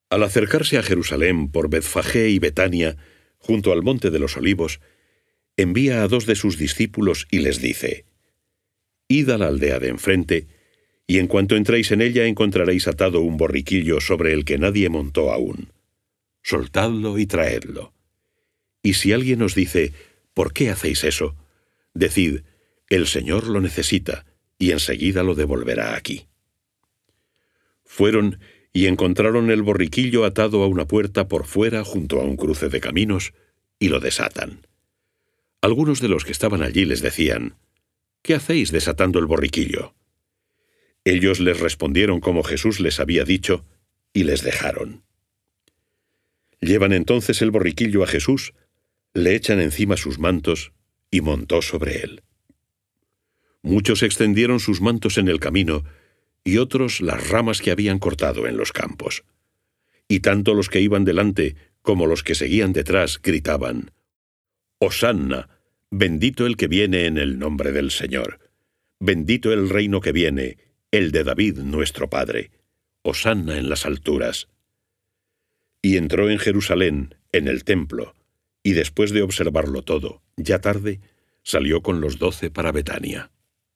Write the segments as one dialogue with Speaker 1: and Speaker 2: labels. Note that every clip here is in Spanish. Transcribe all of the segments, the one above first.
Speaker 1: Al acercarse a Jerusalén por Betfagé y Betania, junto al monte de los Olivos, envía a 2 de sus discípulos y les dice: «Id a la aldea de enfrente, y en cuanto entréis en ella encontraréis atado un borriquillo sobre el que nadie montó aún. Soltadlo y traedlo. Y si alguien os dice: ¿por qué hacéis eso?, decid: el Señor lo necesita, y enseguida lo devolverá aquí». Fueron y encontraron el borriquillo atado a una puerta por fuera junto a un cruce de caminos, y lo desatan. Algunos de los que estaban allí les decían: «¿Qué hacéis desatando el borriquillo?». Ellos les respondieron como Jesús les había dicho, y les dejaron. Llevan entonces el borriquillo a Jesús, le echan encima sus mantos, y montó sobre él. Muchos extendieron sus mantos en el camino, y otros las ramas que habían cortado en los campos. Y tanto los que iban delante como los que seguían detrás gritaban: «Hosanna, bendito el que viene en el nombre del Señor. Bendito el reino que viene, el de David nuestro Padre. Hosanna en las alturas». Y entró en Jerusalén, en el templo, y después de observarlo todo, ya tarde, salió con los 12 para Betania.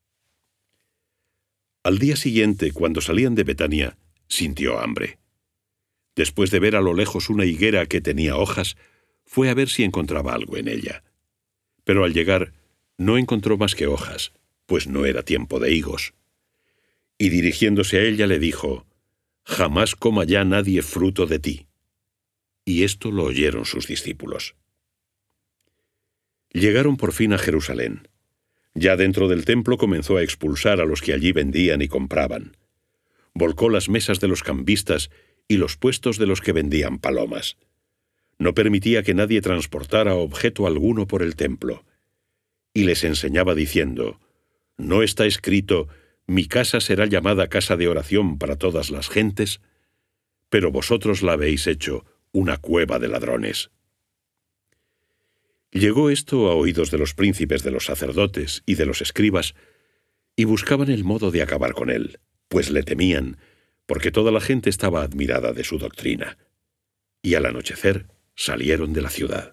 Speaker 1: Al día siguiente, cuando salían de Betania, sintió hambre. Después de ver a lo lejos una higuera que tenía hojas, fue a ver si encontraba algo en ella. Pero al llegar, no encontró más que hojas, pues no era tiempo de higos. Y dirigiéndose a ella le dijo: «Jamás coma ya nadie fruto de ti». Y esto lo oyeron sus discípulos. Llegaron por fin a Jerusalén. Ya dentro del templo comenzó a expulsar a los que allí vendían y compraban. Volcó las mesas de los cambistas y los puestos de los que vendían palomas. No permitía que nadie transportara objeto alguno por el templo. Y les enseñaba diciendo: «¿No está escrito: mi casa será llamada casa de oración para todas las gentes? Pero vosotros la habéis hecho una cueva de ladrones». Llegó esto a oídos de los príncipes de los sacerdotes y de los escribas, y buscaban el modo de acabar con él, pues le temían, porque toda la gente estaba admirada de su doctrina. Y al anochecer salieron de la ciudad.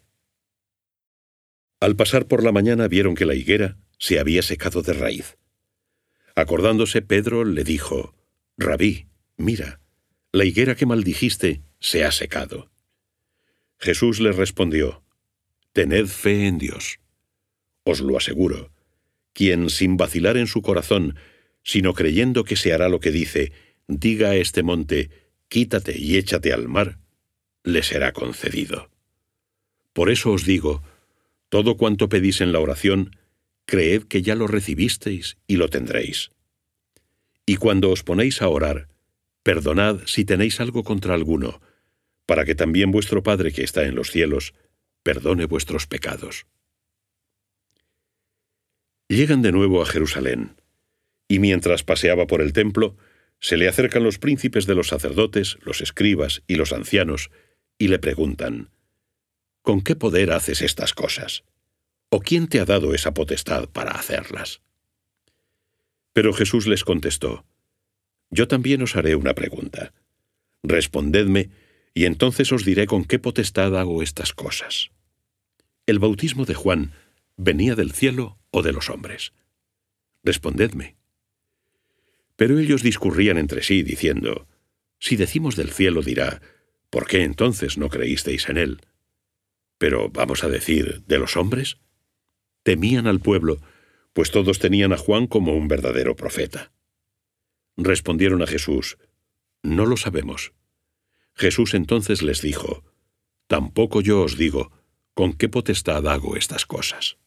Speaker 1: Al pasar por la mañana vieron que la higuera se había secado de raíz. Acordándose, Pedro le dijo: «Rabí, mira, la higuera que maldijiste se ha secado». Jesús les respondió: «Tened fe en Dios. Os lo aseguro, quien sin vacilar en su corazón, sino creyendo que se hará lo que dice, diga a este monte: quítate y échate al mar, le será concedido. Por eso os digo, todo cuanto pedís en la oración, creed que ya lo recibisteis y lo tendréis. Y cuando os ponéis a orar, perdonad si tenéis algo contra alguno, para que también vuestro Padre que está en los cielos perdone vuestros pecados». Llegan de nuevo a Jerusalén, y mientras paseaba por el templo, se le acercan los príncipes de los sacerdotes, los escribas y los ancianos, y le preguntan: «¿Con qué poder haces estas cosas? ¿O quién te ha dado esa potestad para hacerlas?». Pero Jesús les contestó: «Yo también os haré una pregunta. Respondedme, y entonces os diré con qué potestad hago estas cosas. ¿El bautismo de Juan venía del cielo o de los hombres? Respondedme». Pero ellos discurrían entre sí, diciendo: «Si decimos del cielo, dirá: ¿por qué entonces no creísteis en él? Pero vamos a decir: ¿de los hombres?». Temían al pueblo, pues todos tenían a Juan como un verdadero profeta. Respondieron a Jesús: «No lo sabemos». Jesús entonces les dijo: «Tampoco yo os digo con qué potestad hago estas cosas».